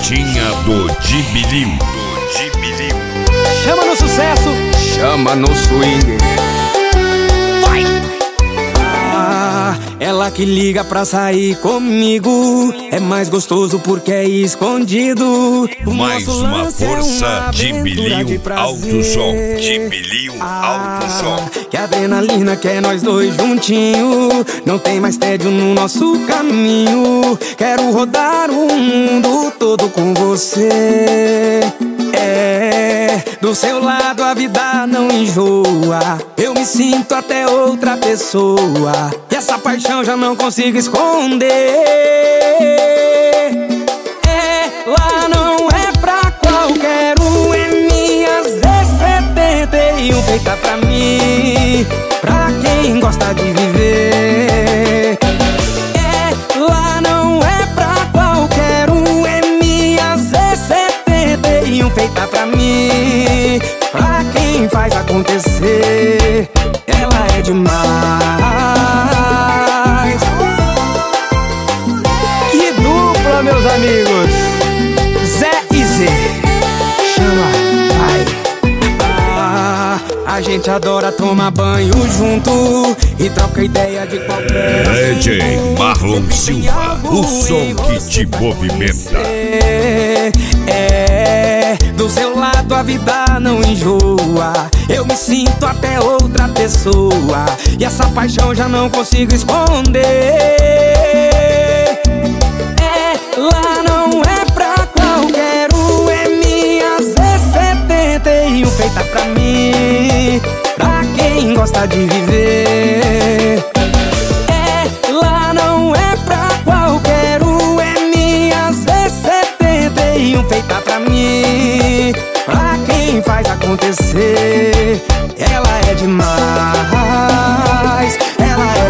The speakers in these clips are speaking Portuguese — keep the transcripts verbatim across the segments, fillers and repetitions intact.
Pisadinha do Dibilim. Do Dibilim. Chama no sucesso, chama no swing. Vai! Ah, ela que liga pra sair comigo é mais gostoso porque é escondido. O Mais uma força, é uma Dibilim Alto Som. Dibilim ah, Alto Som. Que adrenalina que é nós dois juntinho. Não tem mais tédio no nosso caminho. Quero rodar o mundo todo com você. É, do seu lado a vida não enjoa. Eu me sinto até outra pessoa. E essa paixão já não consigo esconder. Ela não é pra qualquer um. É minha Z setenta e um feita pra mim, pra quem gosta de viver. Ela não é pra qualquer um. É minha Z setenta e um feita pra mim, pra quem faz acontecer. Ela é demais. Que dupla, meus amigos, Zé e Zé. Chama, vai. Ah, a gente adora tomar banho junto e troca ideia de qualquer D J Marlon Silva, o som que te movimenta. É, do seu lado a vida não enjoa. Eu me sinto até outra pessoa. E essa paixão já não consigo esconder. Ela não é pra qualquer um. É minha Z setenta e um feita pra mim, pra quem gosta de viver. Ela não é pra qualquer um. É minha Z setenta e um feita pra mim, pra quem faz acontecer. Ela é demais. Ela é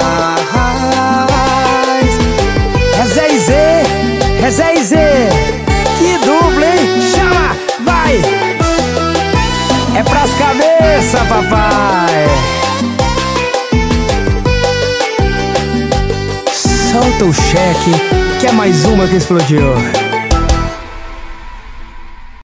demais. É Zé e Zé, é Zé e Zé. Que dupla, hein? Chama, vai. É pras cabeças, papai. Solta o cheque, que é mais uma que explodiu.